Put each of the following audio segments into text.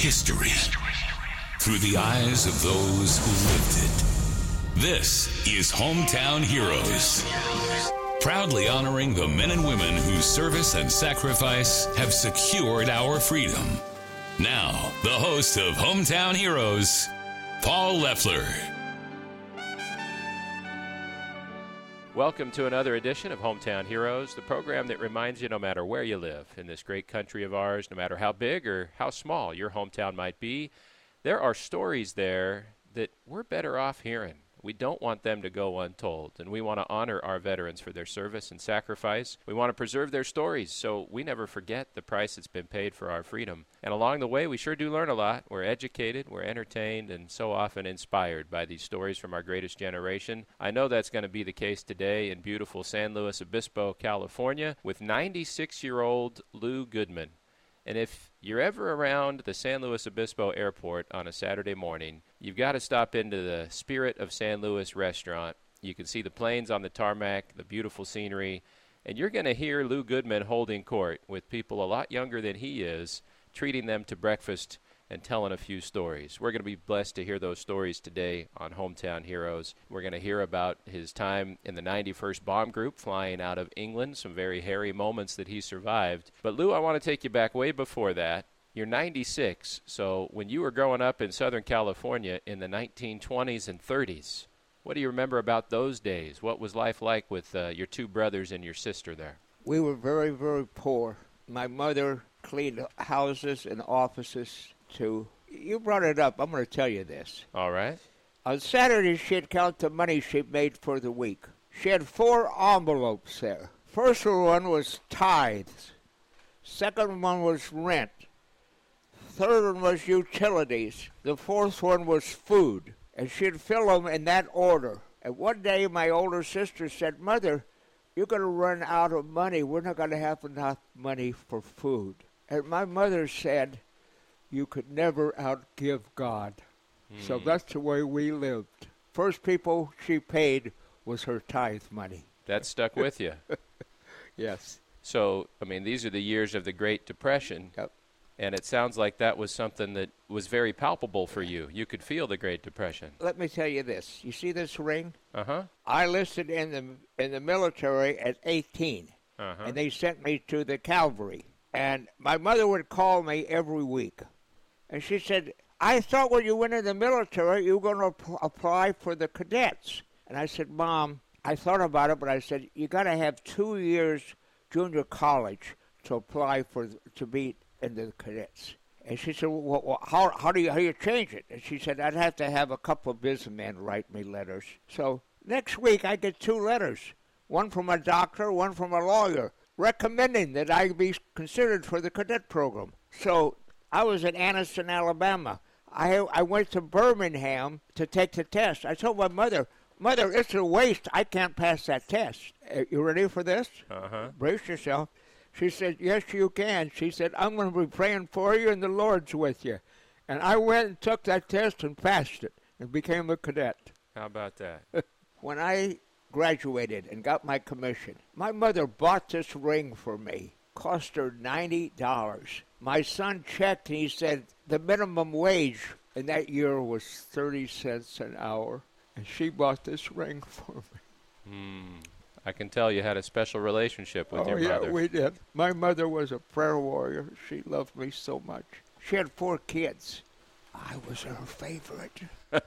history through the eyes of those who lived it. This is Hometown Heroes, proudly honoring the men and women whose service and sacrifice have secured our freedom. Now, the host of Hometown Heroes, Paul Leffler. Welcome to another edition of Hometown Heroes, the program that reminds you no matter where you live in this great country of ours, no matter how big or how small your hometown might be, there are stories there that we're better off hearing. We don't want them to go untold, and we want to honor our veterans for their service and sacrifice. We want to preserve their stories so we never forget the price that's been paid for our freedom. And along the way, we sure do learn a lot. We're educated, we're entertained, and so often inspired by these stories from our greatest generation. I know that's going to be the case today in beautiful San Luis Obispo, California, with 96-year-old Lou Goodman. And if you're ever around the San Luis Obispo airport on a Saturday morning, you've got to stop into the Spirit of San Luis restaurant. You can see the planes on the tarmac, the beautiful scenery, and you're going to hear Lou Goodman holding court with people a lot younger than he is, treating them to breakfast and telling a few stories. We're going to be blessed to hear those stories today on Hometown Heroes. We're going to hear about his time in the 91st Bomb Group flying out of England, some very hairy moments that he survived. But Lou, I want to take you back way before that. You're 96, so when you were growing up in Southern California in the 1920s and 30s, what do you remember about those days? What was life like with your two brothers and your sister there? We were very, very poor. My mother cleaned houses and offices. You brought it up. I'm going to tell you this. All right. On Saturday, she'd count the money she made for the week. She had 4 envelopes there. First one was tithes. Second one was rent. Third one was utilities. The fourth one was food. And she'd fill them in that order. And one day, my older sister said, "Mother, you're going to run out of money. We're not going to have enough money for food." And my mother said, "You could never outgive God." So that's the way we lived. First people she paid was her tithe money. That stuck with you. Yes. So, I mean, these are the years of the Great Depression. Yep. And it sounds like that was something that was very palpable for you. You could feel the Great Depression. Let me tell you this. You see this ring? Uh-huh. I enlisted in the military at 18. Uh-huh. And they sent me to the cavalry. And my mother would call me every week. And she said, "I thought when you went in the military, you were going to apply for the cadets." And I said, "Mom, I thought about it, but I said, you got to have 2 years junior college to apply to be in the cadets." And she said, "Well, how do you change it?" And she said, "I'd have to have a couple of businessmen write me letters." So next week, I get 2 letters, one from a doctor, one from a lawyer, recommending that I be considered for the cadet program. So I was in Anniston, Alabama. I went to Birmingham to take the test. I told my mother, "Mother, it's a waste. I can't pass that test." You ready for this? Uh-huh. Brace yourself. She said, "Yes, you can." She said, "I'm going to be praying for you and the Lord's with you." And I went and took that test and passed it and became a cadet. How about that? When I graduated and got my commission, my mother bought this ring for me. Cost her $90. My son checked and he said the minimum wage in that year was 30 cents an hour. And she bought this ring for me. I can tell you had a special relationship with your mother. Oh, yeah, we did. My mother was a prayer warrior. She loved me so much. She had 4 kids. I was her favorite.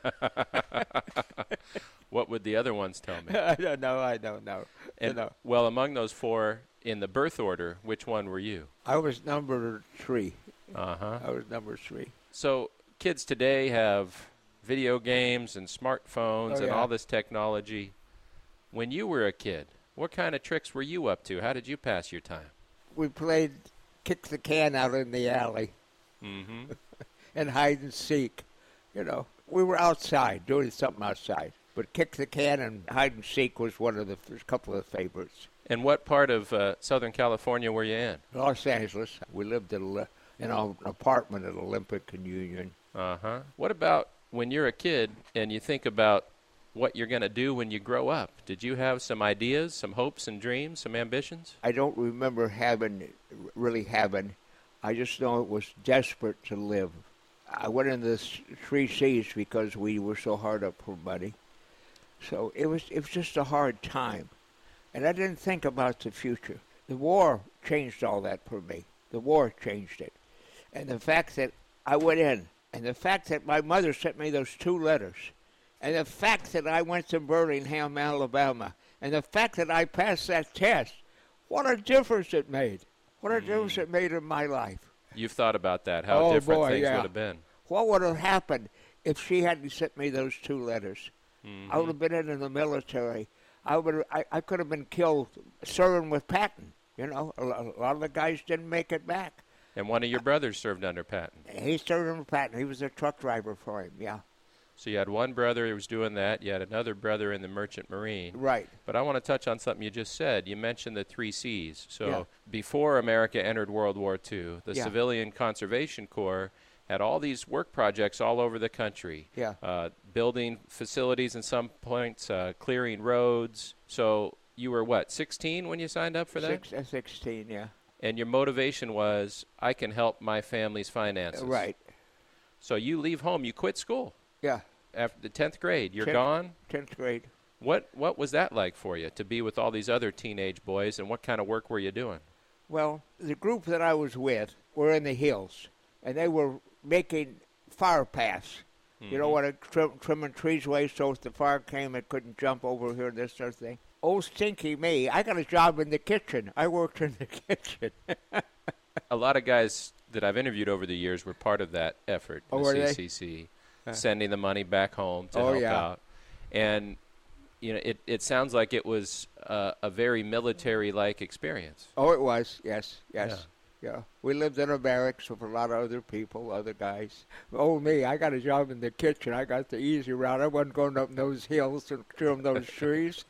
What would the other ones tell me? I don't know. And, well, among those 4, in the birth order, which one were you? I was number 3. Uh-huh. I was number 3. So kids today have video games and smartphones and all this technology. When you were a kid, what kind of tricks were you up to? How did you pass your time? We played kick the can out in the alley and hide and seek. You know, we were outside, doing something outside. But kick the can and hide and seek was one of the couple of favorites. And what part of Southern California were you in? Los Angeles. We lived in an apartment at Olympic and Union. Uh-huh. What about when you're a kid and you think about what you're going to do when you grow up? Did you have some ideas, some hopes and dreams, some ambitions? I don't remember really having. I just know it was desperate to live. I went into the 3Cs because we were so hard up for money. So it was just a hard time. And I didn't think about the future. The war changed all that for me. The war changed it. And the fact that I went in, and the fact that my mother sent me those 2 letters, and the fact that I went to Birmingham, Alabama, and the fact that I passed that test, what a difference it made. What a difference it made in my life. You've thought about that, how different things would have been. What would have happened if she hadn't sent me those 2 letters? I would have been in the military. I could have been killed serving with Patton. You know, a lot of the guys didn't make it back. And one of your brothers served under Patton. He served under Patton. He was a truck driver for him, yeah. So you had one brother who was doing that. You had another brother in the Merchant Marine. Right. But I want to touch on something you just said. You mentioned the 3 Cs. So Yeah. before America entered World War II, the Yeah. Civilian Conservation Corps had all these work projects all over the country. Yeah. Building facilities in some points, clearing roads. So you were, what, 16 when you signed up for that? 16, yeah. And your motivation was, I can help my family's finances. Right. So you leave home, you quit school. Yeah. After the 10th grade, you're 10th gone? 10th grade. What was that like for you, to be with all these other teenage boys, and what kind of work were you doing? Well, the group that I was with were in the hills, and they were making fire paths. You know what, trimming trees away so if the fire came, it couldn't jump over here, this sort of thing. Oh, stinky me. I got a job in the kitchen. I worked in the kitchen. A lot of guys that I've interviewed over the years were part of that effort, Oh, the were they? CCC, sending the money back home to Oh, help yeah. out. And, you know, it sounds like it was a very military-like experience. Oh, it was. Yes. Yeah. We lived in a barracks with a lot of other people, other guys. Oh, me, I got a job in the kitchen. I got the easy route. I wasn't going up those hills and trim those trees.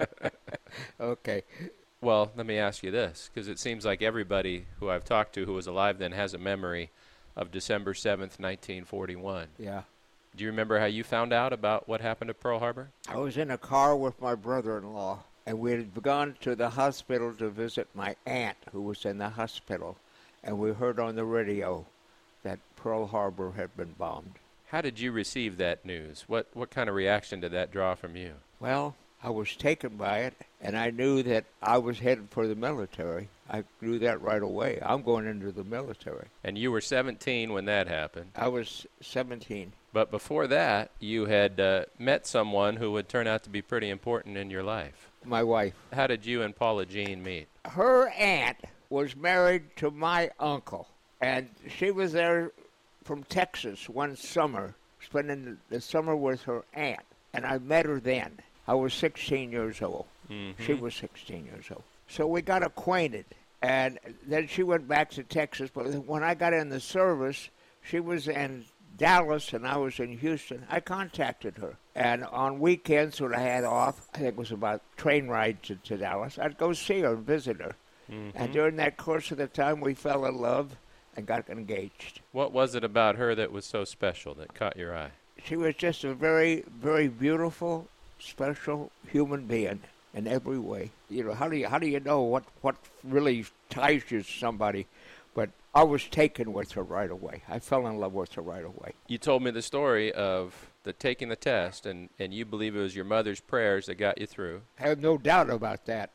Okay. Well, let me ask you this, because it seems like everybody who I've talked to who was alive then has a memory of December 7th, 1941. Yeah. Do you remember how you found out about what happened at Pearl Harbor? I was in a car with my brother-in-law, and we had gone to the hospital to visit my aunt who was in the hospital, and we heard on the radio that Pearl Harbor had been bombed. How did you receive that news? What kind of reaction did that draw from you? Well, I was taken by it, and I knew that I was headed for the military. I knew that right away. I'm going into the military. And you were 17 when that happened. I was 17. But before that, you had met someone who would turn out to be pretty important in your life. My wife. How did you and Paula Jean meet? Her aunt was married to my uncle, and she was there from Texas one summer, spending the summer with her aunt, and I met her then. I was 16 years old. She was 16 years old. So we got acquainted, and then she went back to Texas, but when I got in the service, she was in Dallas and I was in Houston. I contacted her, and on weekends when I had off, I think it was about train rides to Dallas, I'd go see her and visit her. And during that course of the time, we fell in love and got engaged. What was it about her that was so special that caught your eye? She was just a very, very beautiful, special human being in every way. You know, how do you know what really ties you to somebody? But I was taken with her right away. I fell in love with her right away. You told me the story of taking the test, and you believe it was your mother's prayers that got you through. I have no doubt about that.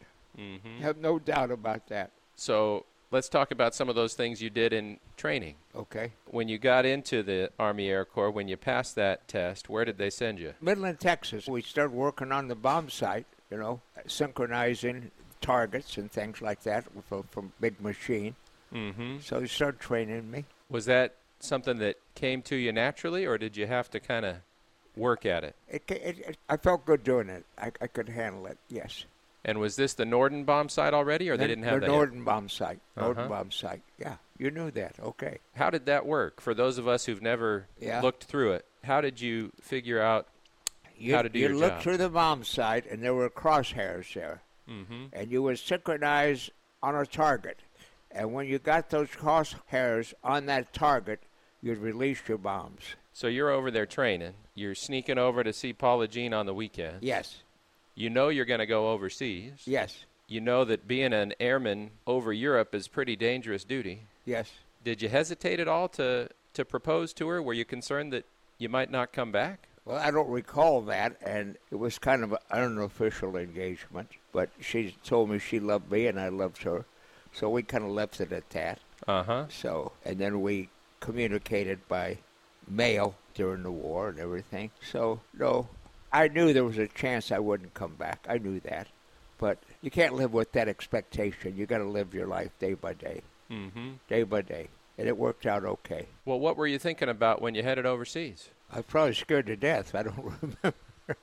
I have no doubt about that. So let's talk about some of those things you did in training. Okay. When you got into the Army Air Corps, when you passed that test, where did they send you? Midland, Texas. We started working on the bomb site, you know, synchronizing targets and things like that from big machine. So they started training me. Was that something that came to you naturally, or did you have to kind of work at it? I felt good doing it. I could handle it, yes. And was this the Norden bomb site already, or they didn't have that The yet? Norden bomb site. Norden bomb site, yeah. You knew that, okay. How did that work? For those of us who've never looked through it, how did you figure out how to do your job? You looked through the bomb site, and there were crosshairs there. And you would synchronize on a target. And when you got those crosshairs on that target, you'd release your bombs. So you're over there training. You're sneaking over to see Paula Jean on the weekend. Yes. You know you're going to go overseas. Yes. You know that being an airman over Europe is pretty dangerous duty. Yes. Did you hesitate at all to to propose to her? Were you concerned that you might not come back? Well, I don't recall that, and it was kind of an unofficial engagement, but she told me she loved me and I loved her, so we kind of left it at that. Uh-huh. So, and then we communicated by mail during the war and everything. So, no, I knew there was a chance I wouldn't come back. I knew that. But you can't live with that expectation. You got to live your life day by day, day by day. And it worked out okay. Well, what were you thinking about when you headed overseas? I was probably scared to death. I don't remember.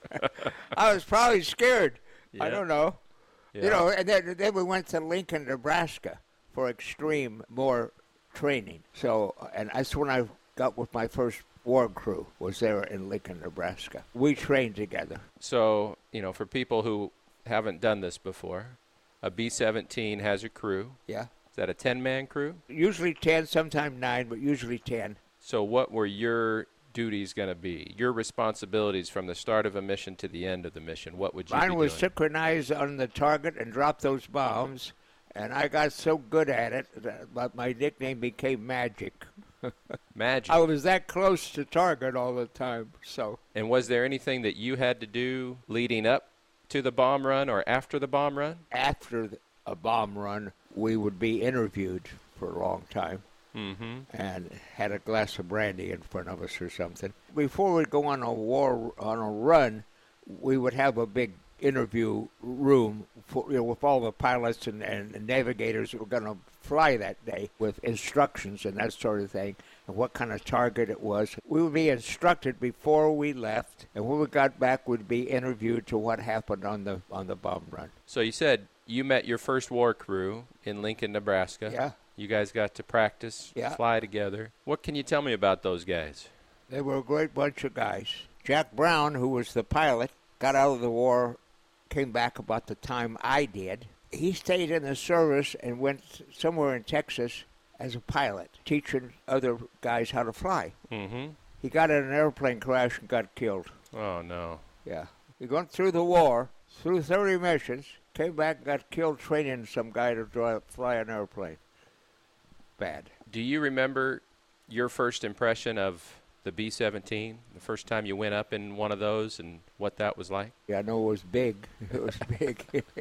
I was probably scared. Yeah. I don't know. Yeah. You know, and then we went to Lincoln, Nebraska for extreme more training. So, and that's when I got with my first war crew, was there in Lincoln, Nebraska. We trained together. So, you know, for people who haven't done this before, a B-17 has a crew. Yeah. Is that a 10-man crew? Usually 10, sometimes 9, but usually 10. So what were your duties going to be? Your responsibilities from the start of a mission to the end of the mission? What would you be doing? Mine was synchronize on the target and drop those bombs, and I got so good at it that my nickname became Magic. Magic. I was that close to target all the time. So. And was there anything that you had to do leading up to the bomb run or after the bomb run? After a bomb run, we would be interviewed for a long time. And had a glass of brandy in front of us or something. Before we'd go on a run, we would have a big interview room for, with all the pilots and navigators that were going to fly that day, with instructions and that sort of thing, and what kind of target it was. We would be instructed before we left, and when we got back, we'd be interviewed to what happened on the bomb run. So you said you met your first war crew in Lincoln, Nebraska. Yeah. You guys got to practice, fly together. What can you tell me about those guys? They were a great bunch of guys. Jack Brown, who was the pilot, got out of the war, came back about the time I did. He stayed in the service and went somewhere in Texas as a pilot, teaching other guys how to fly. He got in an airplane crash and got killed. Oh, no. Yeah. He went through the war, through 30 missions, came back and got killed training some guy to fly an airplane. Bad. Do you remember your first impression of the B-17, the first time you went up in one of those and what that was like? Yeah, I know it was big. It was big.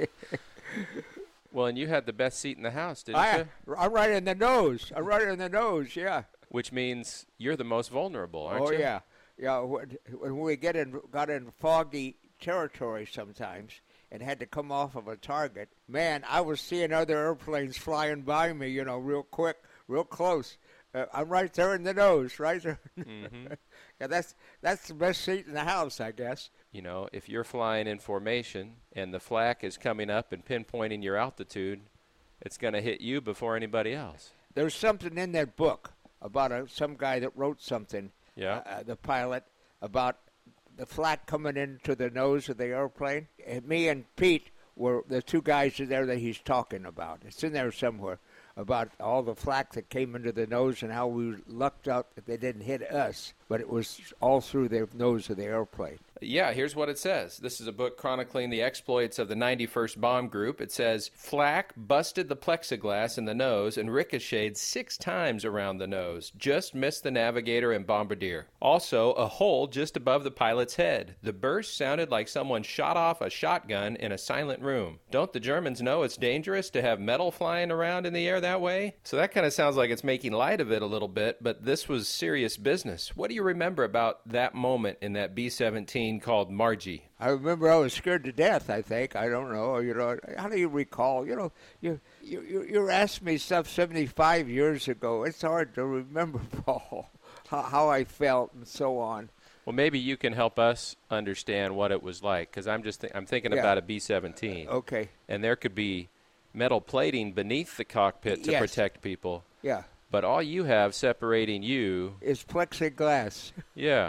Well, and you had the best seat in the house, didn't you? I'm right in the nose. I'm right in the nose, yeah. Which means you're the most vulnerable, aren't you? Oh, yeah. Yeah, when we got in foggy territory sometimes and had to come off of a target, man, I was seeing other airplanes flying by me, you know, real quick, real close. I'm right there in the nose, right there. Yeah, that's the best seat in the house, I guess. You know, if you're flying in formation and the flak is coming up and pinpointing your altitude, it's going to hit you before anybody else. There's something in that book about some guy that wrote something, the pilot, about the flak coming into the nose of the airplane. And me and Pete were the two guys in there that he's talking about. It's in there somewhere, about all the flak that came into the nose and how we lucked out that they didn't hit us, but it was all through the nose of the airplane. Yeah, here's what it says. This is a book chronicling the exploits of the 91st Bomb Group. It says, flak busted the plexiglass in the nose and ricocheted 6 times around the nose. Just missed the navigator and bombardier. Also, a hole just above the pilot's head. The burst sounded like someone shot off a shotgun in a silent room. Don't the Germans know it's dangerous to have metal flying around in the air that way? So that kind of sounds like it's making light of it a little bit, but this was serious business. What do you remember about that moment in that B-17 called Margie? I remember I was scared to death, I think. I don't know. You know, how do you recall? You know, you're asking me stuff 75 years ago. It's hard to remember, Paul, how I felt and so on. Well, maybe you can help us understand what it was like, because I'm thinking about a B-17. Okay. And there could be metal plating beneath the cockpit to protect people. Yeah. But all you have separating you is plexiglass. Yeah.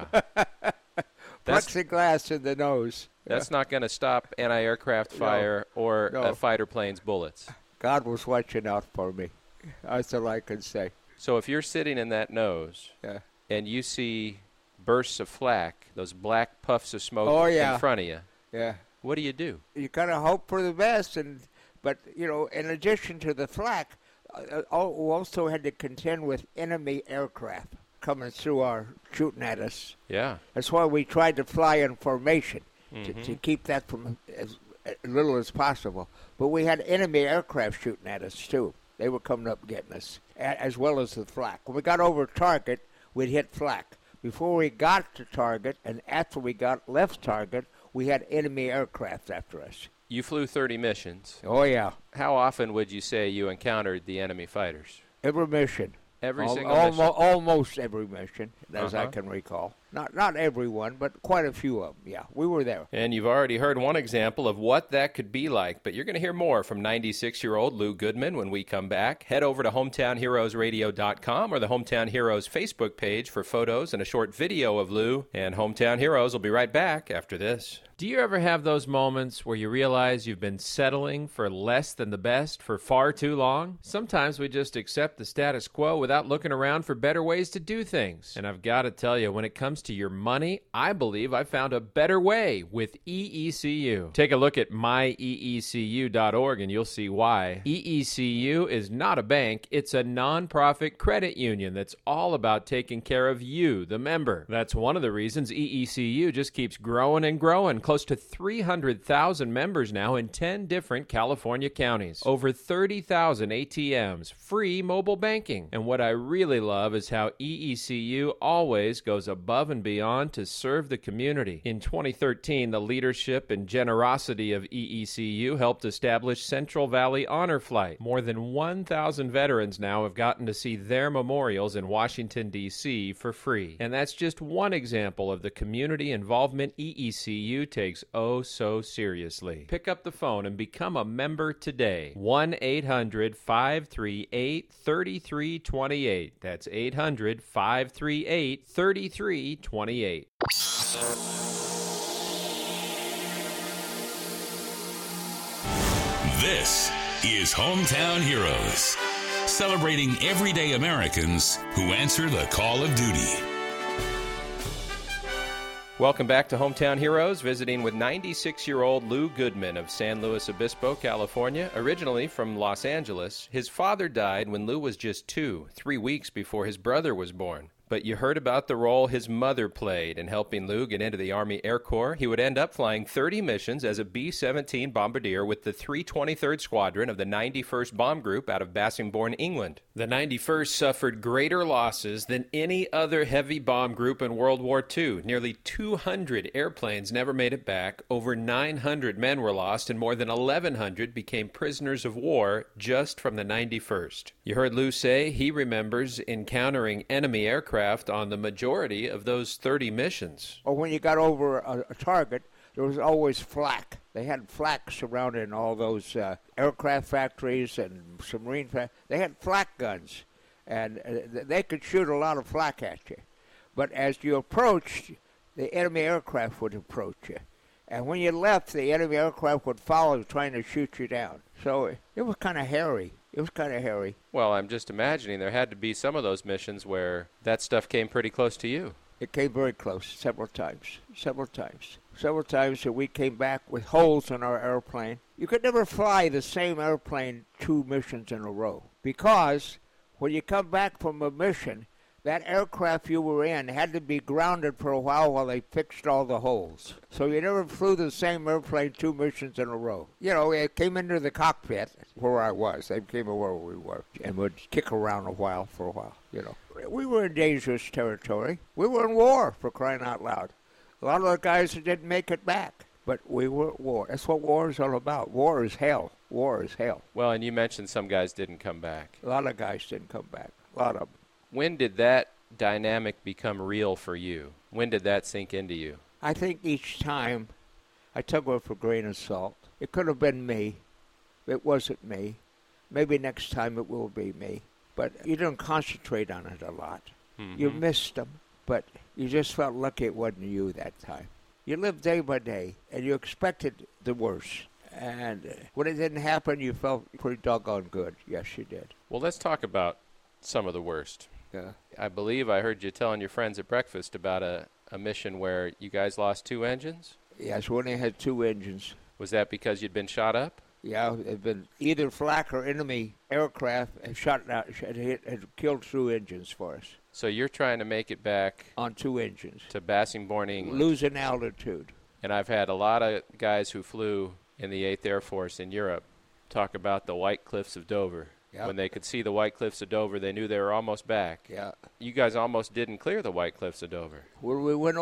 Plexiglass in the nose. That's not going to stop anti-aircraft fire or a fighter plane's bullets. God was watching out for me. That's all I can say. So if you're sitting in that nose and you see bursts of flak, those black puffs of smoke in front of you, what do? You kind of hope for the best, but you know, in addition to the flak, we also had to contend with enemy aircraft coming through our shooting at us. Yeah. That's why we tried to fly in formation to keep that from as little as possible. But we had enemy aircraft shooting at us, too. They were coming up getting us, as well as the flak. When we got over target, we'd hit flak. Before we got to target and after we left target, we had enemy aircraft after us. You flew 30 missions. Oh, yeah. How often would you say you encountered the enemy fighters? Every mission. Every single mission? Almost every mission, as I can recall. Not every one, but quite a few of them, yeah. We were there. And you've already heard one example of what that could be like, but you're going to hear more from 96-year-old Lou Goodman when we come back. Head over to HometownHeroesRadio.com or the Hometown Heroes Facebook page for photos and a short video of Lou. And Hometown Heroes will be right back after this. Do you ever have those moments where you realize you've been settling for less than the best for far too long? Sometimes we just accept the status quo without looking around for better ways to do things. And I've got to tell you, when it comes to your money, I believe I found a better way with EECU. Take a look at myeecu.org and you'll see why. EECU is not a bank, it's a nonprofit credit union that's all about taking care of you, the member. That's one of the reasons EECU just keeps growing and growing. Close to 300,000 members now in 10 different California counties. Over 30,000 ATMs, free mobile banking. And what I really love is how EECU always goes above and beyond to serve the community. In 2013, the leadership and generosity of EECU helped establish Central Valley Honor Flight. More than 1,000 veterans now have gotten to see their memorials in Washington, D.C. for free. And that's just one example of the community involvement EECU takes oh so seriously. Pick up the phone and become a member today. 1-800-538-3328. That's 800-538-3328. This is Hometown Heroes, celebrating everyday Americans who answer the call of duty. Welcome back to Hometown Heroes, visiting with 96-year-old Lou Goodman of San Luis Obispo, California, originally from Los Angeles. His father died when Lou was just 3 weeks before his brother was born. But you heard about the role his mother played in helping Lou get into the Army Air Corps. He would end up flying 30 missions as a B-17 bombardier with the 323rd Squadron of the 91st Bomb Group out of Bassingbourn, England. The 91st suffered greater losses than any other heavy bomb group in World War II. Nearly 200 airplanes never made it back, over 900 men were lost, and more than 1,100 became prisoners of war just from the 91st. You heard Lou say he remembers encountering enemy aircraft on the majority of those 30 missions. Or when you got over a target, there was always flak. They had flak surrounding all those aircraft factories and submarine factories. They had flak guns, and they could shoot a lot of flak at you. But as you approached, the enemy aircraft would approach you. And when you left, the enemy aircraft would follow trying to shoot you down. So it was kind of hairy. It was kind of hairy. Well, I'm just imagining there had to be some of those missions where that stuff came pretty close to you. It came very close several times. Several times that we came back with holes in our airplane. You could never fly the same airplane 2 missions in a row, because when you come back from a mission, that aircraft you were in had to be grounded for a while they fixed all the holes. So you never flew the same airplane 2 missions in a row. You know, it came into the cockpit where I was. They came where we were and would kick around for a while, you know. We were in dangerous territory. We were in war, for crying out loud. A lot of the guys didn't make it back, but we were at war. That's what war is all about. War is hell. War is hell. Well, and you mentioned some guys didn't come back. A lot of guys didn't come back. A lot of them. When did that dynamic become real for you? When did that sink into you? I think each time I took it with a grain of salt. It could have been me. It wasn't me. Maybe next time it will be me. But you didn't concentrate on it a lot. Mm-hmm. You missed them, but you just felt lucky it wasn't you that time. You lived day by day, and you expected the worst. And when it didn't happen, you felt pretty doggone good. Yes, you did. Well, let's talk about some of the worst. Yeah. I believe I heard you telling your friends at breakfast about a mission where you guys lost 2 engines? Yes, we only had 2 engines. Was that because you'd been shot up? Yeah, had been either flak or enemy aircraft had shot out, had killed 2 engines for us. So you're trying to make it back on 2 engines to Bassingbourn, England. Losing altitude. And I've had a lot of guys who flew in the 8th Air Force in Europe talk about the White Cliffs of Dover. Yep. When they could see the White Cliffs of Dover, they knew they were almost back. Yeah. You guys almost didn't clear the White Cliffs of Dover. When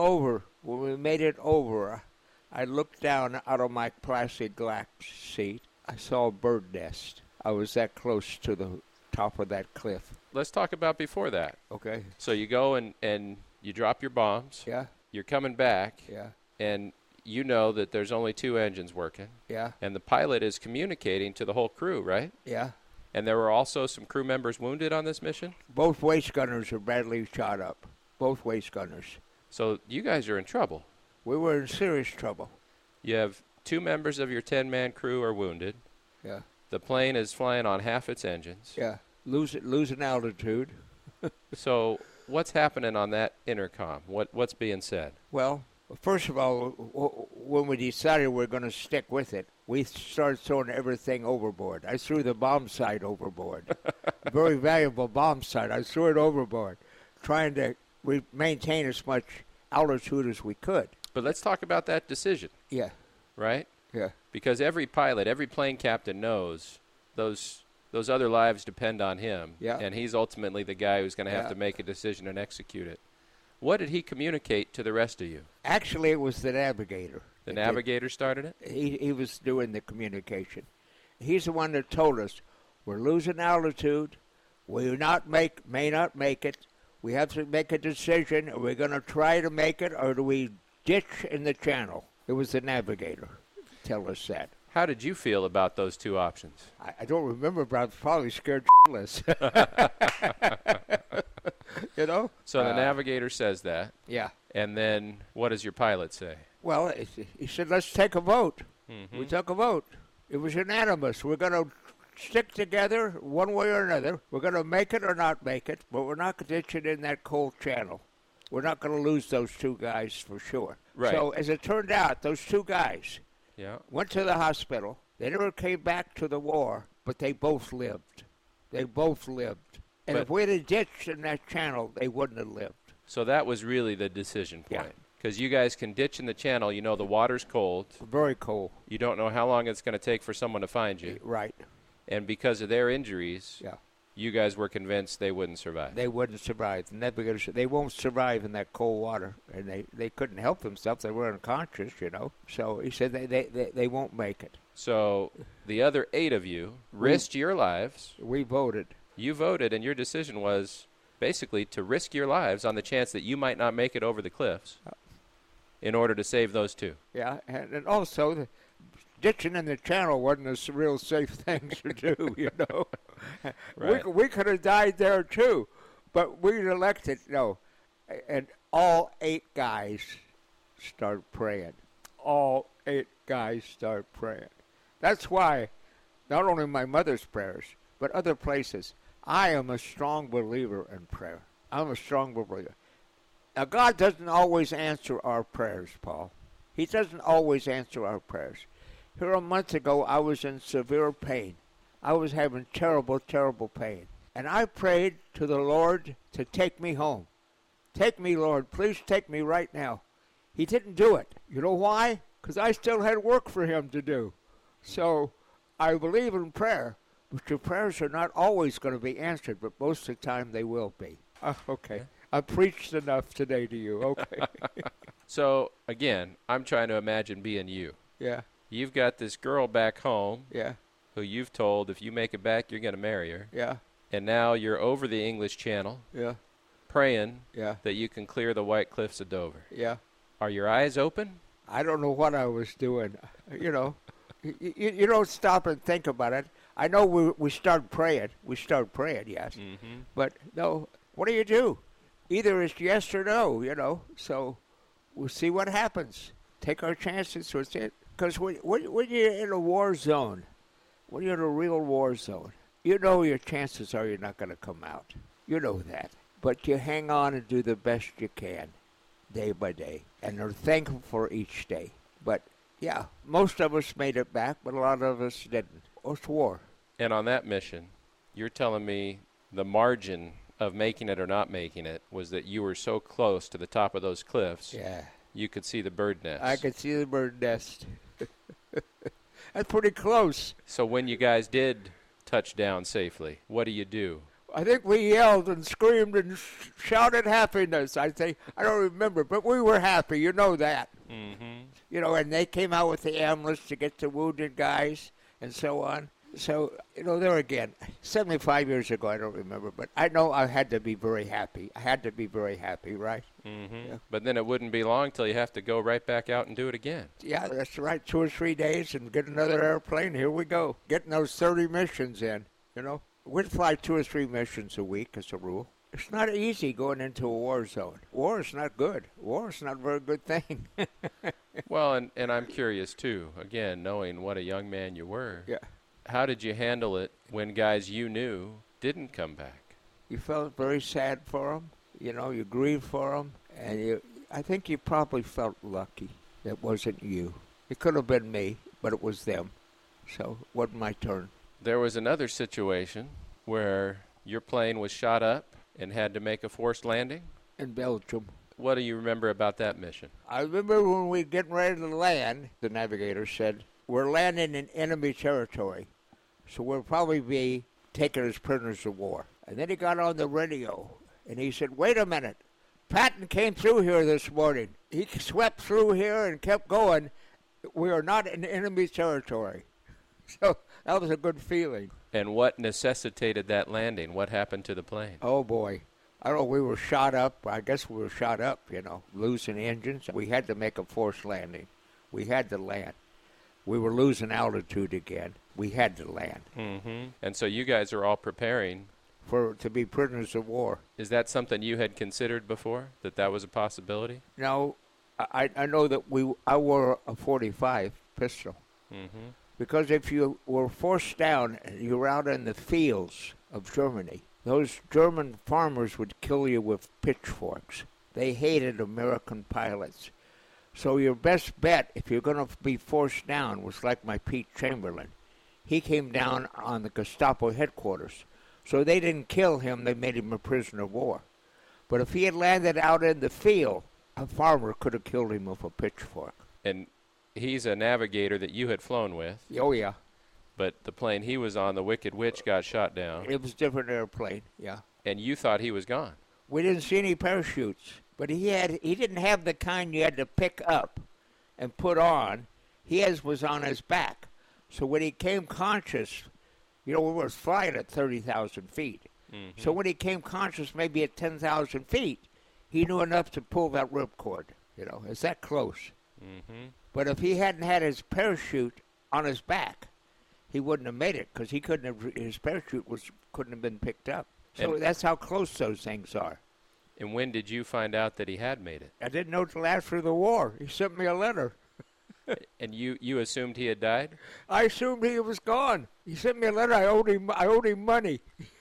we made it over, I looked down out of my plastic glass seat. I saw a bird nest. I was that close to the top of that cliff. Let's talk about before that. Okay. So you go and you drop your bombs. Yeah. You're coming back. Yeah. And you know that there's only 2 engines working. Yeah. And the pilot is communicating to the whole crew, right? Yeah. And there were also some crew members wounded on this mission? Both waist gunners are badly shot up. Both waist gunners. So you guys are in trouble. We were in serious trouble. You have 2 members of your 10-man crew are wounded. Yeah. The plane is flying on half its engines. Yeah. Losing altitude. So what's happening on that intercom? What's being said? Well, first of all, when we decided we were going to stick with it, we started throwing everything overboard. I threw the bomb sight overboard. Very valuable bomb sight. I threw it overboard, trying to maintain as much altitude as we could. But let's talk about that decision. Yeah. Right? Yeah. Because every pilot, every plane captain knows those other lives depend on him. Yeah. And he's ultimately the guy who's going to have to make a decision and execute it. What did he communicate to the rest of you? Actually, it was the navigator. The navigator started it? He was doing the communication. He's the one that told us, we're losing altitude. We may not make it. We have to make a decision. Are we going to try to make it, or do we ditch in the channel? It was the navigator tell us that. How did you feel about those 2 options? I don't remember, but I was probably scared shitless. You know? So the navigator says that. Yeah. And then what does your pilot say? Well, he said, let's take a vote. Mm-hmm. We took a vote. It was unanimous. We're going to stick together one way or another. We're going to make it or not make it, but we're not ditching in that cold channel. We're not going to lose those 2 guys for sure. Right. So as it turned out, those 2 guys went to the hospital. They never came back to the war, but they both lived. They both lived. And if we had ditched in that channel, they wouldn't have lived. So that was really the decision point. Because you guys can ditch in the channel. You know the water's cold. Very cold. You don't know how long it's going to take for someone to find you. Right. And because of their injuries, you guys were convinced they wouldn't survive. They wouldn't survive. They won't survive in that cold water. And they couldn't help themselves. They were unconscious, you know. So he said they won't make it. So the other 8 of you risked your lives. We voted. You voted, and your decision was basically to risk your lives on the chance that you might not make it over the cliffs in order to save those 2. Yeah, and also ditching in the channel wasn't a real safe thing to do, you know. Right. We could have died there, too, but we elected, and all 8 guys started praying. All 8 guys started praying. That's why not only my mother's prayers, but other places, I am a strong believer in prayer. I'm a strong believer. Now, God doesn't always answer our prayers, Paul. He doesn't always answer our prayers. Here a month ago, I was in severe pain. I was having terrible, terrible pain. And I prayed to the Lord to take me home. Take me, Lord. Please take me right now. He didn't do it. You know why? Because I still had work for him to do. So I believe in prayer. But your prayers are not always going to be answered, but most of the time they will be. Okay. I preached enough today to you. Okay. So, again, I'm trying to imagine being you. Yeah. You've got this girl back home who you've told if you make it back, you're going to marry her. Yeah. And now you're over the English Channel praying that you can clear the White Cliffs of Dover. Yeah. Are your eyes open? I don't know what I was doing. You know, you don't stop and think about it. I know we start praying. We start praying, yes. Mm-hmm. But, no, what do? Either it's yes or no, you know. So we'll see what happens. Take our chances with it. Because when you're in a war zone, when you're in a real war zone, you know your chances are you're not going to come out. You know that. But you hang on and do the best you can, day by day. And are thankful for each day. But Yeah, most of us made it back, but a lot of us didn't. It was war. And on that mission, you're telling me the margin of making it or not making it was that you were so close to the top of those cliffs, Yeah. you could see the bird nest. I could see the bird nest. That's pretty close. So when you guys did touch down safely, what do you do? I think we yelled and screamed and shouted happiness. I don't remember, but we were happy. You know that. Mm-hmm. You know, and they came out with the ambulance to get the wounded guys and so on. So, you know, there again, 75 years ago, I don't remember, but I know I had to be very happy. I had to be very happy, right? Mm-hmm. Yeah. But then it wouldn't be long till you have to go right back out and do it again. Yeah, that's right. 2 or 3 days and get another airplane. Here we go. Getting those 30 missions in, you know. We'd fly 2 or 3 missions a week as a rule. It's not easy going into a war zone. War is not good. War is not a very good thing. Well, and I'm curious, too, again, knowing what a young man you were. Yeah. How did you handle it when guys you knew didn't come back? You felt very sad for them. You know, you grieved for them. And I think you probably felt lucky that wasn't you. It could have been me, but it was them. So it wasn't my turn. There was another situation where your plane was shot up and had to make a forced landing. In Belgium. What do you remember about that mission? I remember when we were getting ready to land, the navigator said, we're landing in enemy territory, so we'll probably be taken as prisoners of war. And then he got on the radio, and he said, wait a minute. Patton came through here this morning. He swept through here and kept going. We are not in enemy territory. So that was a good feeling. And what necessitated that landing? What happened to the plane? Oh, boy. I don't know, we were shot up. I guess we were shot up, you know, losing engines. We had to make a forced landing. We had to land. We were losing altitude again. We had to land. Mm-hmm. And so you guys are all preparing to be prisoners of war. Is that something you had considered before, that was a possibility? No, I know that I wore a .45 pistol. Mm-hmm. Because if you were forced down and you were out in the fields of Germany, those German farmers would kill you with pitchforks. They hated American pilots. So your best bet, if you're going to be forced down, was like my Pete Chamberlain. He came down on the Gestapo headquarters. So they didn't kill him, they made him a prisoner of war. But if he had landed out in the field, a farmer could have killed him with a pitchfork. And he's a navigator that you had flown with. Oh, yeah. But the plane he was on, the Wicked Witch, got shot down. It was a different airplane, yeah. And you thought he was gone. We didn't see any parachutes. But he didn't have the kind you had to pick up and put on. His was on his back. So when he came conscious, you know, we were flying at 30,000 feet. Mm-hmm. So when he came conscious, maybe at 10,000 feet, he knew enough to pull that ripcord. You know, it's that close. Mm-hmm. But if he hadn't had his parachute on his back, he wouldn't have made it because his parachute couldn't have been picked up. So that's how close those things are. And when did you find out that he had made it? I didn't know till after the war. He sent me a letter. And you assumed he had died? I assumed he was gone. He sent me a letter. I owed him money.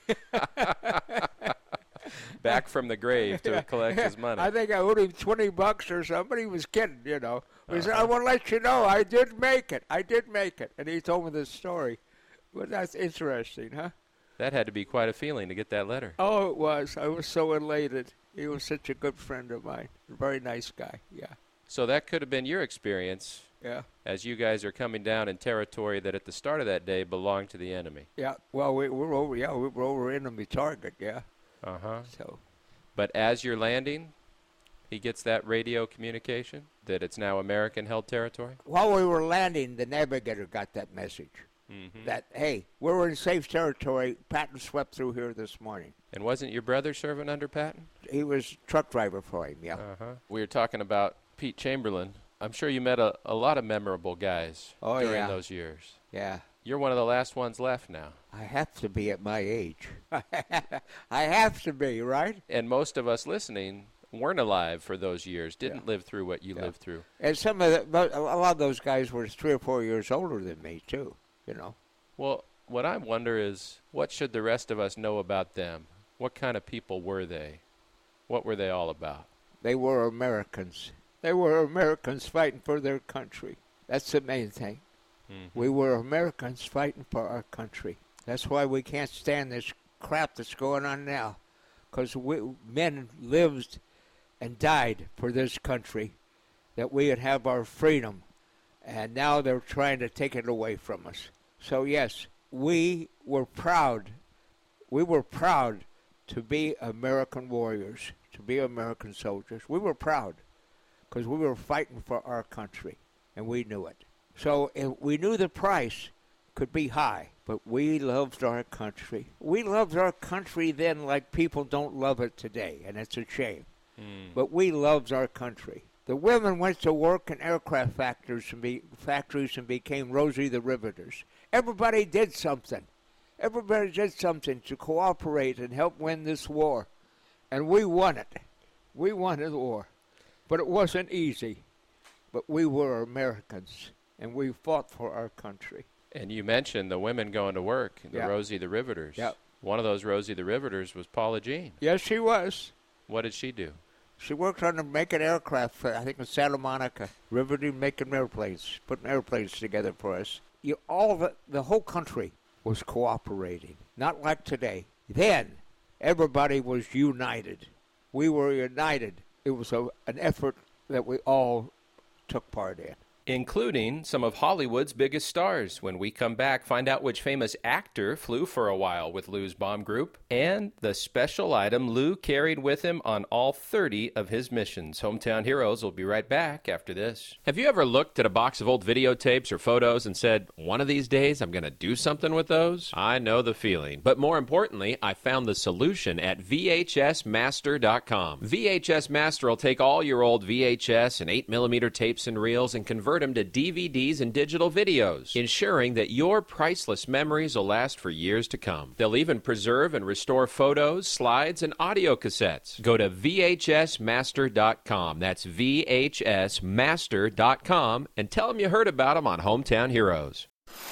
Back from the grave to collect his money. I think I owed him $20 or something. He was kidding, you know. He said, I want to let you know I did make it. And he told me this story. Well, that's interesting, huh? That had to be quite a feeling to get that letter. Oh, it was. I was so elated. He was such a good friend of mine. A very nice guy, yeah. So that could have been your experience. Yeah. As you guys are coming down in territory that at the start of that day belonged to the enemy. Yeah. Well, we were over enemy target, yeah. Uh-huh. So. But as you're landing, he gets that radio communication that it's now American-held territory? While we were landing, the navigator got that message. Mm-hmm. That, hey, we're in safe territory. Patton swept through here this morning. And wasn't your brother serving under Patton? He was truck driver for him, yeah. Uh-huh. We were talking about Pete Chamberlain. I'm sure you met a lot of memorable guys during those years. Yeah. You're one of the last ones left now. I have to be at my age. I have to be, right? And most of us listening weren't alive for those years, didn't live through what you lived through. And a lot of those guys were 3 or 4 years older than me, too, you know. Well, what I wonder is, what should the rest of us know about them? What kind of people were they? What were they all about? They were Americans. They were Americans fighting for their country. That's the main thing. Mm-hmm. We were Americans fighting for our country. That's why we can't stand this crap that's going on now. Because men lived and died for this country, that we would have our freedom. And now they're trying to take it away from us. So yes, we were proud. We were proud to be American warriors, to be American soldiers. We were proud because we were fighting for our country, and we knew it. So we knew the price could be high, but we loved our country. We loved our country then like people don't love it today, and it's a shame. But we loved our country. The women went to work in aircraft factories and became Rosie the Riveters. Everybody did something. Everybody did something to cooperate and help win this war. And we won it. We won the war. But it wasn't easy. But we were Americans, and we fought for our country. And you mentioned the women going to work, the Rosie the Riveters. Yep. One of those Rosie the Riveters was Paula Jean. Yes, she was. What did she do? She worked on making aircraft, I think in Santa Monica, riveting, making airplanes, putting airplanes together for us. The whole country was cooperating, not like today. Then, everybody was united. We were united. It was an effort that we all took part in. Including some of Hollywood's biggest stars. When we come back, find out which famous actor flew for a while with Lou's bomb group, and the special item Lou carried with him on all 30 of his missions. Hometown Heroes will be right back after this. Have you ever looked at a box of old videotapes or photos and said, one of these days I'm going to do something with those? I know the feeling. But more importantly, I found the solution at VHSmaster.com. VHS Master will take all your old VHS and 8mm tapes and reels and convert them to DVDs and digital videos, ensuring that your priceless memories will last for years to come. They'll even preserve and restore photos, slides, and audio cassettes. Go to VHSmaster.com. That's VHSmaster.com, and tell them you heard about them on Hometown Heroes.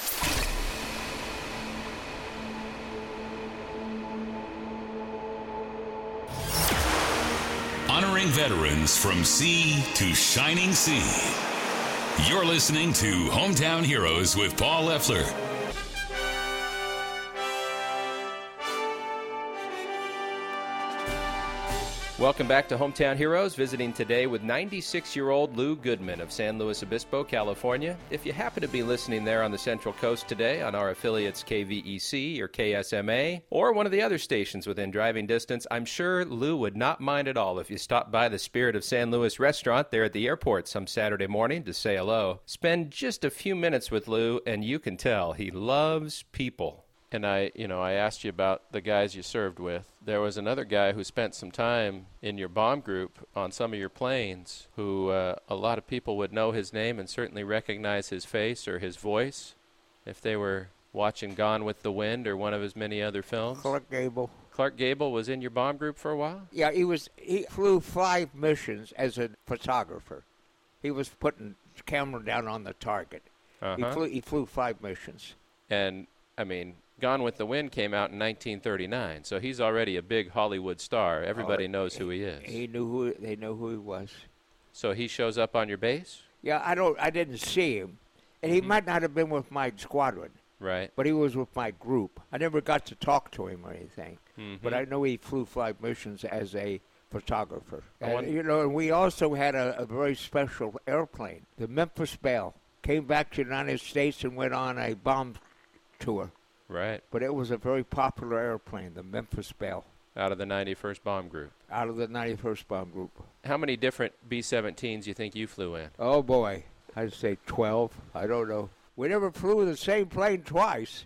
Honoring veterans from sea to shining sea. You're listening to Hometown Heroes with Paul Leffler. Welcome back to Hometown Heroes, visiting today with 96-year-old Lou Goodman of San Luis Obispo, California. If you happen to be listening there on the Central Coast today on our affiliates KVEC or KSMA, or one of the other stations within driving distance, I'm sure Lou would not mind at all if you stopped by the Spirit of San Luis restaurant there at the airport some Saturday morning to say hello. Spend just a few minutes with Lou, and you can tell he loves people. And I asked you about the guys you served with. There was another guy who spent some time in your bomb group on some of your planes who a lot of people would know his name and certainly recognize his face or his voice if they were watching Gone with the Wind or one of his many other films. Clark Gable. Clark Gable was in your bomb group for a while? Yeah, he flew 5 missions as a photographer. He was putting the camera down on the target. Uh-huh. He flew 5 missions. And, I mean, Gone with the Wind came out in 1939, so he's already a big Hollywood star. Everybody knows who he is. They knew who he was. So he shows up on your base? Yeah, I didn't see him. And he might not have been with my squadron. Right. But he was with my group. I never got to talk to him or anything. Mm-hmm. But I know he flew 5 missions as a photographer. And, wonder- and we also had a very special airplane. The Memphis Belle came back to the United States and went on a bomb tour. Right. But it was a very popular airplane, the Memphis Belle. Out of the 91st Bomb Group. Out of the 91st Bomb Group. How many different B-17s you think you flew in? Oh, boy. I'd say 12. I don't know. We never flew the same plane twice.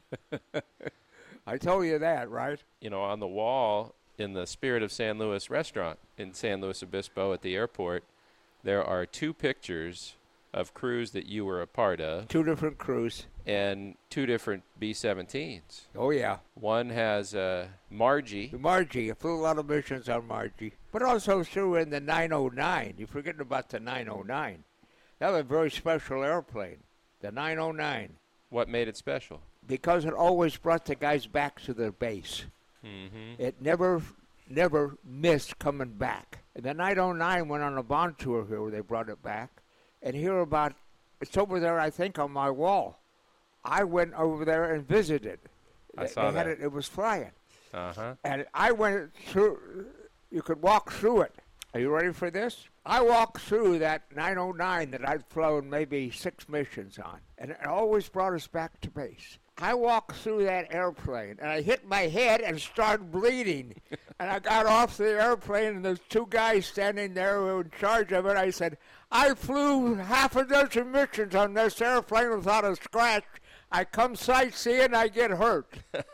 I told you that, right? You know, on the wall in the Spirit of San Luis restaurant in San Luis Obispo at the airport, there are 2 pictures of crews that you were a part of. 2 different crews. And 2 different B-17s. Oh, yeah. One has Margie. Margie. I flew a lot of missions on Margie. But also flew in the 909. You're forgetting about the 909. That was a very special airplane, the 909. What made it special? Because it always brought the guys back to their base. Mm-hmm. It never missed coming back. And the 909 went on a bond tour here where they brought it back. And here about It's over there, I think, on my wall. I went over there and visited. I saw they had that. It was flying. Uh-huh. And I went through, you could walk through it. Are you ready for this? I walked through that 909 that I'd flown maybe 6 missions on, and it always brought us back to base. I walked through that airplane, and I hit my head and started bleeding. And I got off the airplane, and there's 2 guys standing there who were in charge of it. I said, I flew half a dozen missions on this airplane without a scratch. I come sightseeing, I get hurt.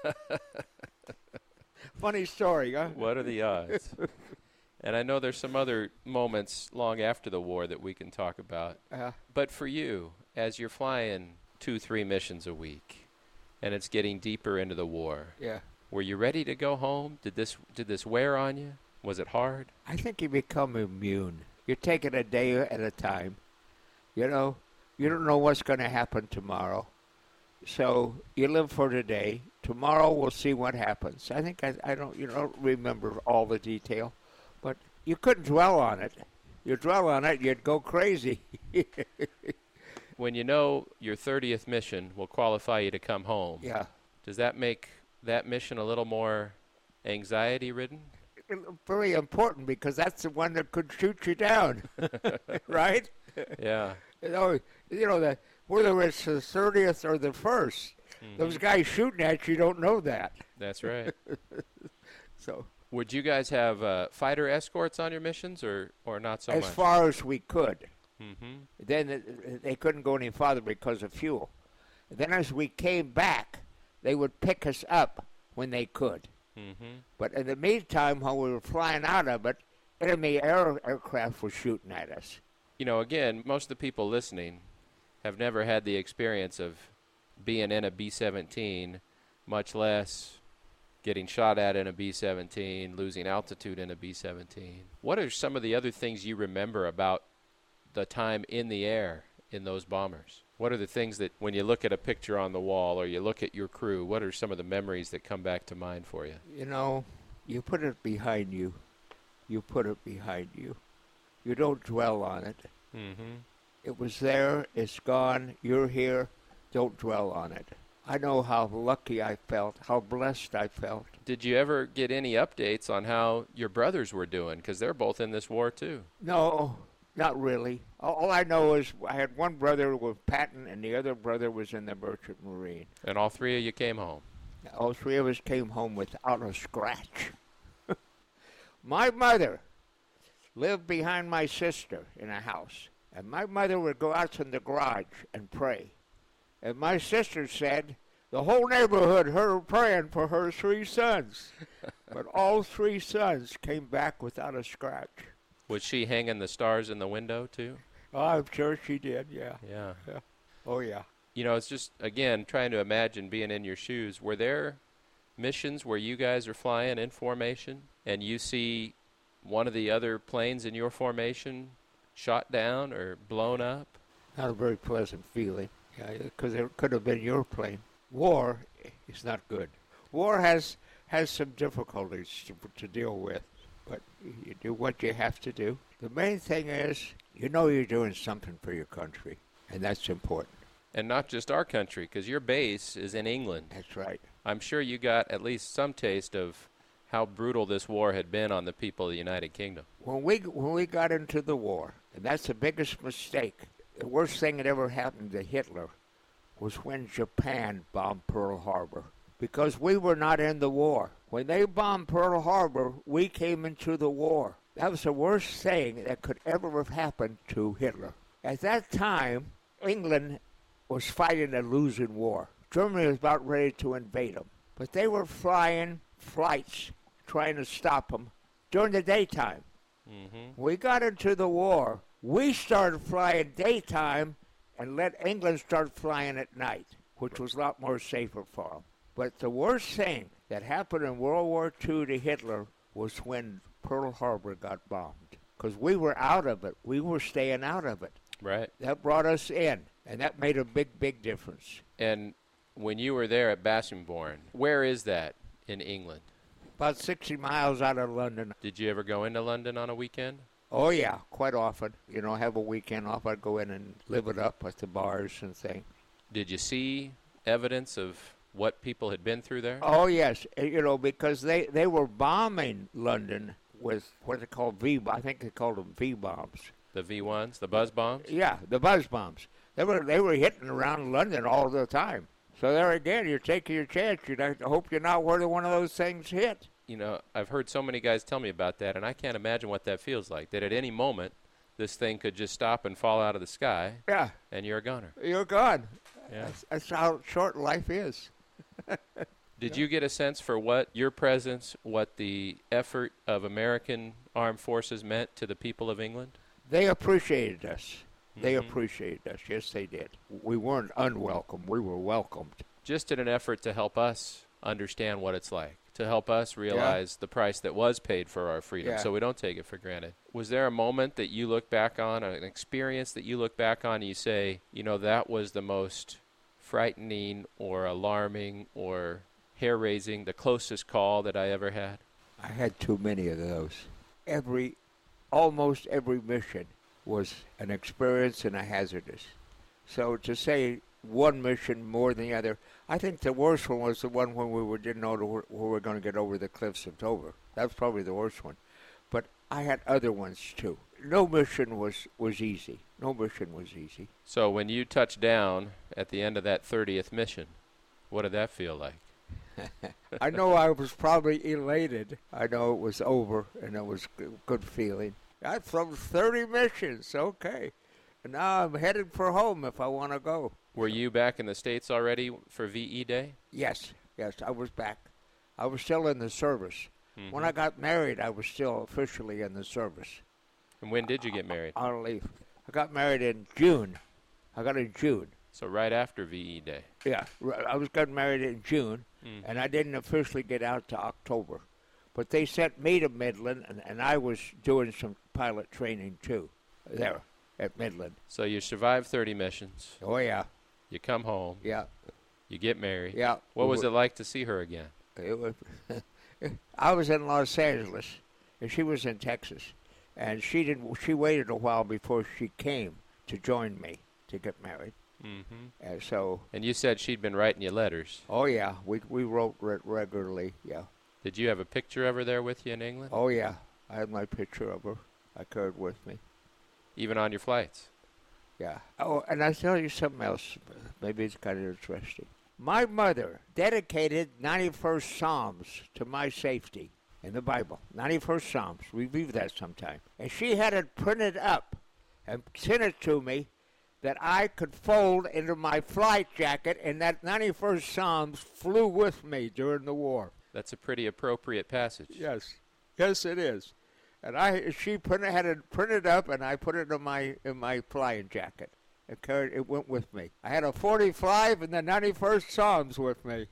Funny story, huh? What are the odds? And I know there's some other moments long after the war that we can talk about. But for you, as you're flying 2-3 missions a week, and it's getting deeper into the war, were you ready to go home? Did this wear on you? Was it hard? I think you become immune. You take it a day at a time. You know, you don't know what's going to happen tomorrow. So you live for today. Tomorrow we'll see what happens. I think I don't, you don't remember all the detail, but you couldn't dwell on it. You dwell on it, you'd go crazy. When you know your 30th mission will qualify you to come home, does that make that mission a little more anxiety-ridden? Very important, because that's the one that could shoot you down, right? Yeah. You know that whether it's the 30th or the 1st, those guys shooting at you don't know that. That's right. So, would you guys have fighter escorts on your missions, or not so much? As far as we could. Mm-hmm. Then they couldn't go any farther because of fuel. Then as we came back, they would pick us up when they could. Mm-hmm. But in the meantime, while we were flying out of it, enemy aircraft were shooting at us. You know, again, most of the people listening have never had the experience of being in a B-17, much less getting shot at in a B-17, losing altitude in a B-17. What are some of the other things you remember about the time in the air in those bombers? What are the things that, when you look at a picture on the wall or you look at your crew, what are some of the memories that come back to mind for you? You know, you put it behind you. You put it behind you. You don't dwell on it. Mm-hmm. It was there. It's gone. You're here. Don't dwell on it. I know how lucky I felt, how blessed I felt. Did you ever get any updates on how your brothers were doing? Because they're both in this war, too. No, not really. All I know is I had one brother with Patton, and the other brother was in the Merchant Marine. And all 3 of you came home? All 3 of us came home without a scratch. My mother lived behind my sister in a house, and my mother would go out in the garage and pray. And my sister said the whole neighborhood heard her praying for her 3 sons. But all 3 sons came back without a scratch. Was she hanging the stars in the window, too? Oh, I'm sure she did, yeah. Oh, yeah. You know, it's just, again, trying to imagine being in your shoes. Were there missions where you guys are flying in formation and you see one of the other planes in your formation shot down or blown up? Not a very pleasant feeling, because it could have been your plane. War is not good. War has some difficulties to deal with, but you do what you have to do. The main thing is, you know you're doing something for your country, and that's important. And not just our country, because your base is in England. That's right. I'm sure you got at least some taste of how brutal this war had been on the people of the United Kingdom. When we got into the war, and that's the biggest mistake, the worst thing that ever happened to Hitler was when Japan bombed Pearl Harbor, because we were not in the war. When they bombed Pearl Harbor, we came into the war. That was the worst thing that could ever have happened to Hitler. At that time, England was fighting a losing war. Germany was about ready to invade them. But they were flying flights trying to stop them during the daytime. Mm-hmm. We got into the war. We started flying daytime and let England start flying at night, which was a lot more safer for them. But the worst thing that happened in World War II to Hitler was when Pearl Harbor got bombed, because we were out of it. We were staying out of it. Right. That brought us in, and that made a big, big difference. And when you were there at Bassingbourn, where is that in England? About 60 miles out of London. Did you ever go into London on a weekend? Oh, yeah, quite often. You know, have a weekend off. I'd go in and live it up at the bars and things. Did you see evidence of what people had been through there? Oh, yes. You know, because they were bombing London with what they call I think they called them V-bombs. The V1s, the buzz bombs? Yeah, the buzz bombs. They were hitting around London all the time. So there again, you're taking your chance. You hope you're not where one of those things hit. You know, I've heard so many guys tell me about that, and I can't imagine what that feels like, that at any moment this thing could just stop and fall out of the sky, Yeah, and you're a gunner. you're gone. Yeah. That's how short life is. Did you get a sense for what your presence, what the effort of American armed forces meant to the people of England? They appreciated us. They appreciated us. Yes, they did. We weren't unwelcome. We were welcomed. Just in an effort to help us understand what it's like, to help us realize the price that was paid for our freedom, so we don't take it for granted. Was there a moment that you look back on, an experience that you look back on and you say, you know, that was the most frightening or alarming or hair-raising, the closest call that I ever had? I had too many of those. Almost every mission was an experience and a hazardous. So to say one mission more than the other, I think the worst one was the one when didn't know where we were going to get over the cliffs of Dover. That was probably the worst one. But I had other ones too. No mission was easy. No mission was easy. So when you touched down at the end of that 30th mission, what did that feel like? I know I was probably elated. I know it was over, and it was a good feeling. That's from 30 missions, okay. And now I'm headed for home if I want to go. Were you back in the States already for VE Day? Yes, I was back. I was still in the service. When I got married, I was still officially in the service. And when did you get married? On leave. I got married in June. in June. So right after VE Day. Yeah, I was getting married in June, and I didn't officially get out to October. But they sent me to Midland, and I was doing some pilot training, too, there at Midland. So you survived 30 missions. Oh, yeah. You come home. Yeah. You get married. Yeah. What was it like to see her again? It was, I was in Los Angeles, and she was in Texas. And she waited a while before she came to join me to get married. And you said she'd been writing you letters. Oh, yeah. We wrote regularly, yeah. Did you have a picture of her there with you in England? Oh, yeah. I had my picture of her. I carried with me. Even on your flights? Yeah. Oh, and I'll tell you something else. Maybe it's kind of interesting. My mother dedicated 91st Psalms to my safety in the Bible. 91st Psalms. We read that sometime. And she had it printed up and sent it to me that I could fold into my flight jacket, and that 91st Psalms flew with me during the war. That's a pretty appropriate passage. Yes. Yes, it is. And she had it printed up, and I put it in my flying jacket. It went with me. I had a 45 and the 91st Psalms with me.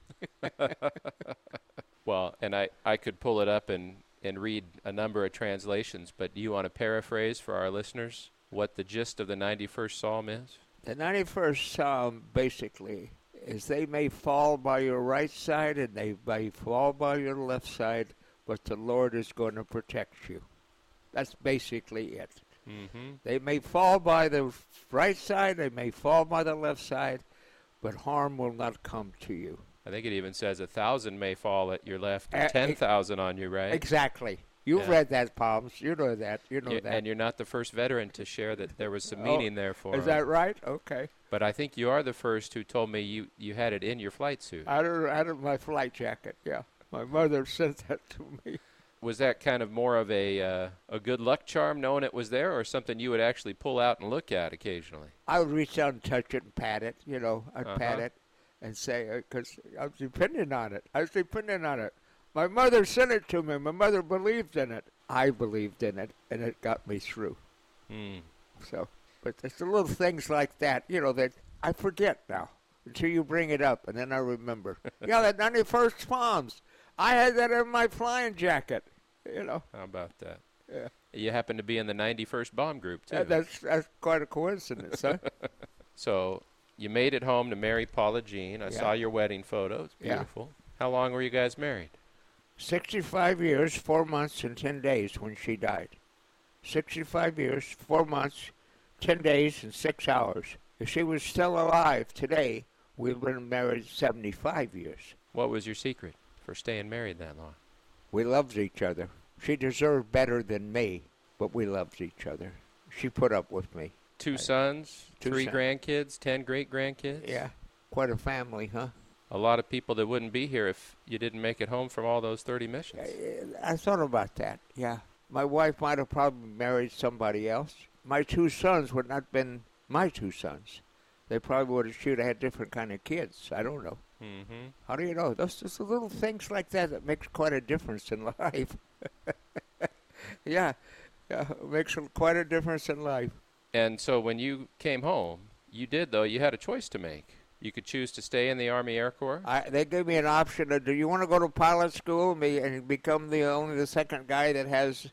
Well, and I could pull it up and read a number of translations, but do you want to paraphrase for our listeners what the gist of the 91st Psalm is? The 91st Psalm basically is, they may fall by your right side and they may fall by your left side, but the Lord is going to protect you. That's basically it. They may fall by the right side, they may fall by the left side, but harm will not come to you. I think it even says 1,000 may fall at your left and 10,000 on your right. Exactly. You've read that, Palms. You know that. that. And you're not the first veteran to share that there was some meaning there for Is that right? Okay. But I think you are the first who told me you had it in your flight suit. Out of my flight jacket, yeah. My mother sent that to me. Was that kind of more of a good luck charm, knowing it was there, or something you would actually pull out and look at occasionally? I would reach out and touch it and pat it, I'd pat it and say, because I was depending on it. My mother sent it to me. My mother believed in it. I believed in it, and it got me through. So, but it's the little things like that, that I forget now until you bring it up, and then I remember. That 91st Psalms. I had that in my flying jacket, How about that? Yeah. You happen to be in the 91st Bomb Group, too. That's quite a coincidence, huh? So you made it home to marry Paula Jean. I saw your wedding photo. It's beautiful. How long were you guys married? 65 years, 4 months, and 10 days when she died. 65 years, 4 months, 10 days, and 6 hours. If she was still alive today, we'd been married 75 years. What was your secret for staying married that long? We loved each other. She deserved better than me, but we loved each other. She put up with me. 2 sons, 3 sons. grandkids, 10 great-grandkids? Yeah, quite a family, huh? A lot of people that wouldn't be here if you didn't make it home from all those 30 missions. I thought about that, yeah. My wife might have probably married somebody else. My 2 sons would not have been my 2 sons. They probably would have had different kind of kids. I don't know. Mm-hmm. How do you know? Those just little things like that makes quite a difference in life. Yeah, it makes quite a difference in life. And so when you came home, you had a choice to make. You could choose to stay in the Army Air Corps. They gave me an option of, do you want to go to pilot school and become only the second guy that has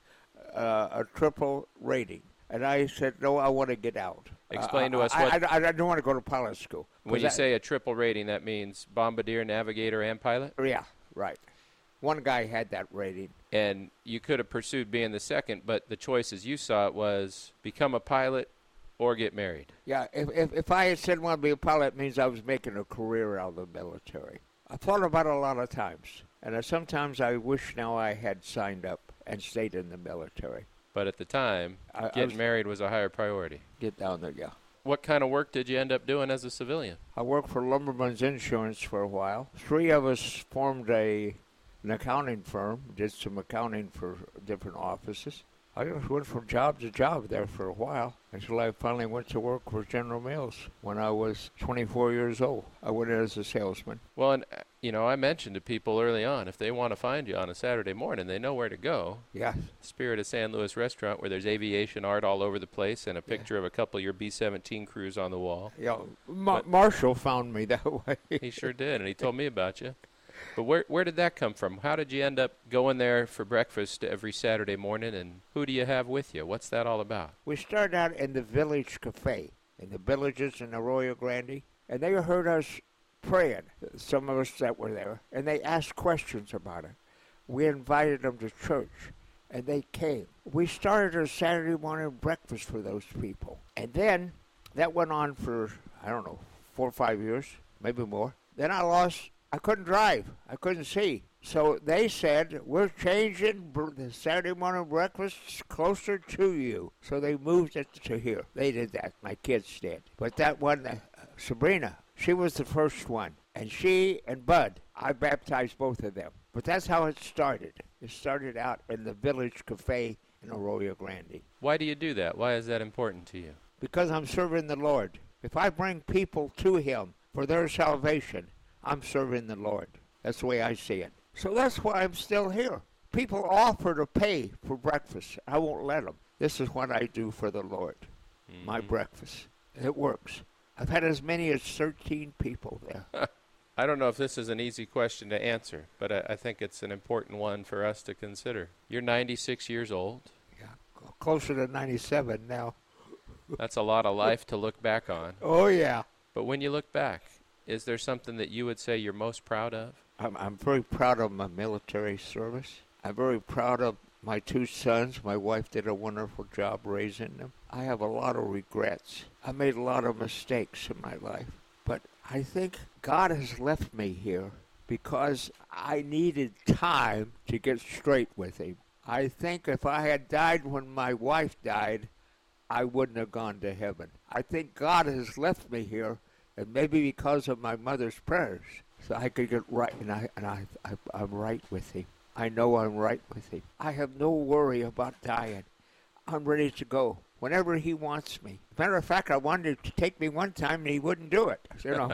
a triple rating? And I said, no, I want to get out. Explain to us what... I don't want to go to pilot school. When you say a triple rating, that means bombardier, navigator, and pilot? Yeah, right. One guy had that rating. And you could have pursued being the second, but the choices you saw it was become a pilot or get married. Yeah, if I had said I want to be a pilot, it means I was making a career out of the military. I thought about it a lot of times. And sometimes I wish now I had signed up and stayed in the military. But at the time, getting married was a higher priority. Get down there, yeah. What kind of work did you end up doing as a civilian? I worked for Lumberman's Insurance for a while. 3 of us formed an accounting firm, did some accounting for different offices. I just went from job to job there for a while until I finally went to work for General Mills when I was 24 years old. I went in as a salesman. Well, and, I mentioned to people early on, if they want to find you on a Saturday morning, they know where to go. Yeah. Spirit of San Luis restaurant where there's aviation art all over the place and a picture of a couple of your B-17 crews on the wall. Yeah, Marshall found me that way. He sure did, and he told me about you. But where did that come from? How did you end up going there for breakfast every Saturday morning, and who do you have with you? What's that all about? We started out in the Village Cafe in the Villages in Arroyo Grande, and they heard us praying, some of us that were there, and they asked questions about it. We invited them to church, and they came. We started a Saturday morning breakfast for those people. And then that went on for, 4 or 5 years, maybe more. Then I couldn't drive. I couldn't see. So they said, we're changing the Saturday morning breakfast closer to you. So they moved it to here. They did that. My kids did. But that one, Sabrina, she was the first one. And she and Bud, I baptized both of them. But that's how it started. It started out in the Village Cafe in Arroyo Grande. Why do you do that? Why is that important to you? Because I'm serving the Lord. If I bring people to Him for their salvation, I'm serving the Lord. That's the way I see it. So that's why I'm still here. People offer to pay for breakfast. I won't let them. This is what I do for the Lord. My breakfast. It works. I've had as many as 13 people there. I don't know if this is an easy question to answer, but I think it's an important one for us to consider. You're 96 years old. Yeah, closer to 97 now. That's a lot of life to look back on. Oh, yeah. But when you look back, is there something that you would say you're most proud of? I'm very proud of my military service. I'm very proud of my 2 sons. My wife did a wonderful job raising them. I have a lot of regrets. I made a lot of mistakes in my life. But I think God has left me here because I needed time to get straight with Him. I think if I had died when my wife died, I wouldn't have gone to heaven. I think God has left me here, and maybe because of my mother's prayers, so I could get right, and I'm right with Him. I know I'm right with Him. I have no worry about dying. I'm ready to go whenever He wants me. Matter of fact, I wanted Him to take me one time, and He wouldn't do it.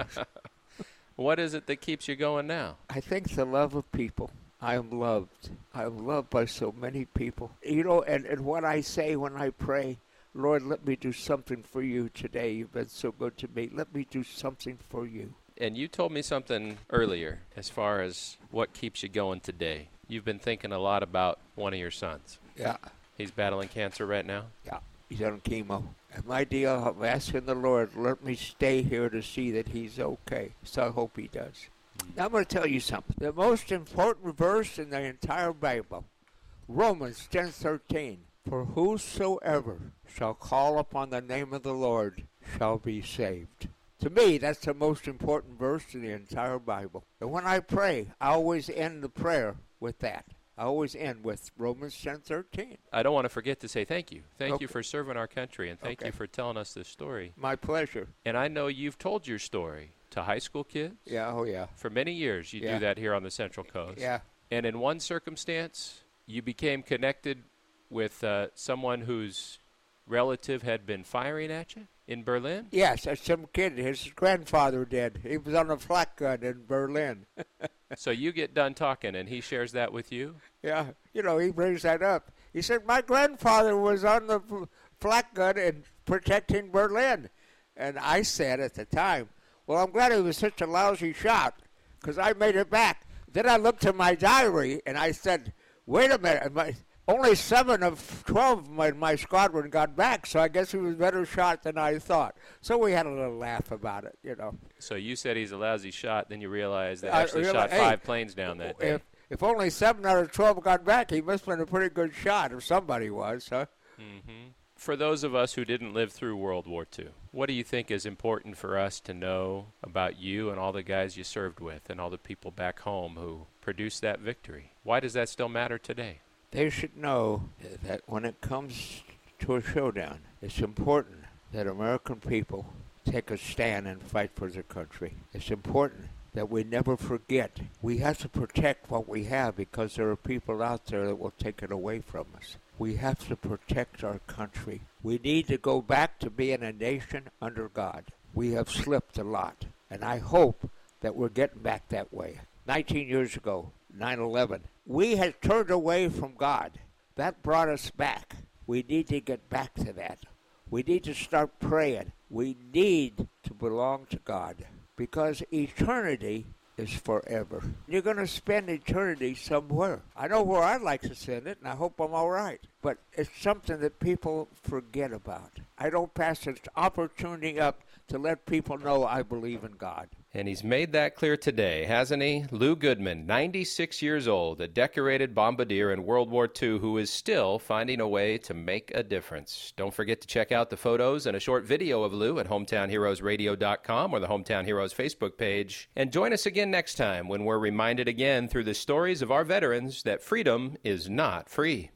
What is it that keeps you going now? I think the love of people. I am loved. I am loved by so many people. And what I say when I pray, Lord, let me do something for you today. You've been so good to me. Let me do something for you. And you told me something earlier as far as what keeps you going today. You've been thinking a lot about one of your sons. Yeah. He's battling cancer right now? Yeah. He's on chemo. And my deal, I'm asking the Lord, let me stay here to see that he's okay. So I hope he does. Now I'm going to tell you something. The most important verse in the entire Bible, Romans 10:13. For whosoever shall call upon the name of the Lord shall be saved. To me, that's the most important verse in the entire Bible. And when I pray, I always end the prayer with that. I always end with Romans 10:13. I don't want to forget to say thank you. Thank Okay. you for serving our country, and thank Okay. you for telling us this story. My pleasure. And I know you've told your story to high school kids. Yeah, oh yeah. For many years, you Yeah. do that here on the Central Coast. Yeah. And in one circumstance, you became connected with someone whose relative had been firing at you in Berlin? Yes, that's some kid. His grandfather did. He was on a flak gun in Berlin. So you get done talking, and he shares that with you? Yeah, he brings that up. He said, my grandfather was on the flak gun and protecting Berlin. And I said at the time, well, I'm glad he was such a lousy shot, because I made it back. Then I looked at my diary, and I said, wait a minute, only 7 of 12 in my squadron got back, so I guess he was a better shot than I thought. So we had a little laugh about it, So you said he's a lousy shot, then you realized they I actually realized, shot 5 planes down that day. If only 7 out of 12 got back, he must have been a pretty good shot, if somebody was, huh? Mm-hmm. For those of us who didn't live through World War II, what do you think is important for us to know about you and all the guys you served with and all the people back home who produced that victory? Why does that still matter today? They should know that when it comes to a showdown, it's important that American people take a stand and fight for their country. It's important that we never forget. We have to protect what we have because there are people out there that will take it away from us. We have to protect our country. We need to go back to being a nation under God. We have slipped a lot, and I hope that we're getting back that way. 19 years ago, 9/11, we had turned away from God. That brought us back. We need to get back to that. We need to start praying. We need to belong to God because eternity is forever. You're going to spend eternity somewhere. I know where I'd like to spend it, and I hope I'm all right. But it's something that people forget about. I don't pass this opportunity up to let people know I believe in God. And he's made that clear today, hasn't he? Lou Goodman, 96 years old, a decorated bombardier in World War II who is still finding a way to make a difference. Don't forget to check out the photos and a short video of Lou at hometownheroesradio.com or the Hometown Heroes Facebook page. And join us again next time when we're reminded again through the stories of our veterans that freedom is not free.